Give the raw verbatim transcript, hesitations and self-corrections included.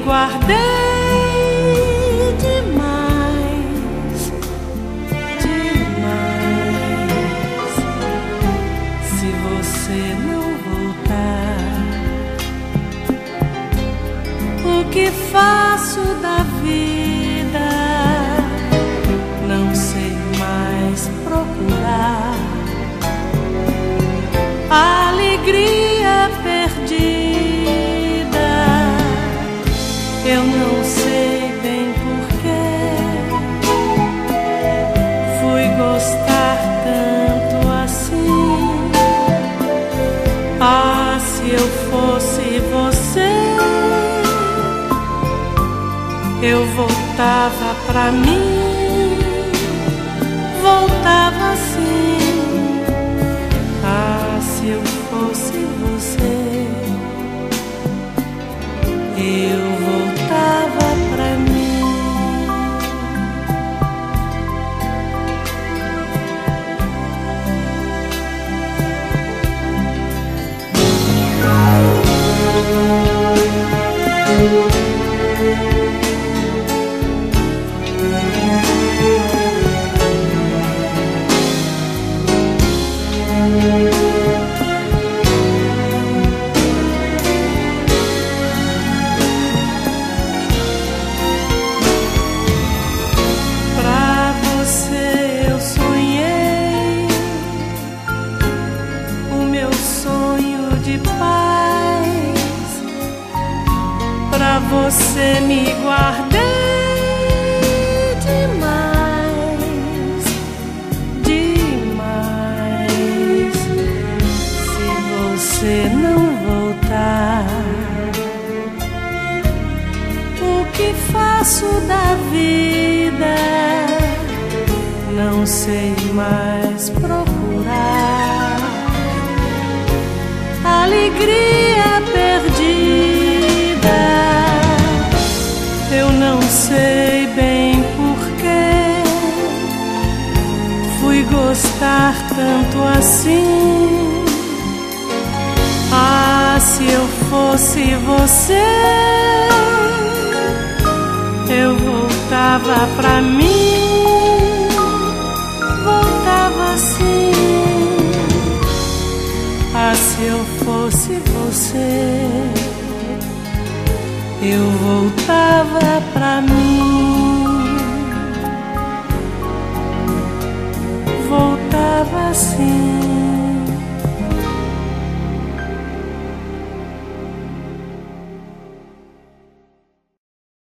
guardei demais, demais. Se você não voltar, o que faço da vida? Não sei mais procurar a alegria perdida. Eu não sei bem porquê fui gostar tanto assim. Ah, se eu fosse você, eu voltava pra mim, voltava assim. Ah, se eu fosse você, eu voltava pra mim. Pra você me guardei demais, demais. Se você não voltar, o que faço da vida? Não sei mais procurar alegria perdida. Eu não sei bem porquê fui gostar tanto assim. Ah, se eu fosse você, eu voltava pra mim, voltava assim. Ah, se eu fosse você, eu voltava pra mim, voltava assim.